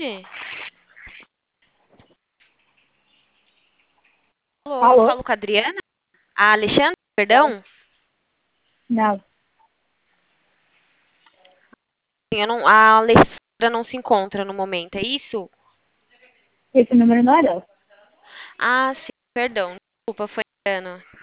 tarde. Alô, Alô? falo com a Adriana? A Alexandra, perdão? Não, A Alexandra não se encontra no momento, é isso? esse número não é dela. Ah, sim, perdão. Desculpa, foi engano.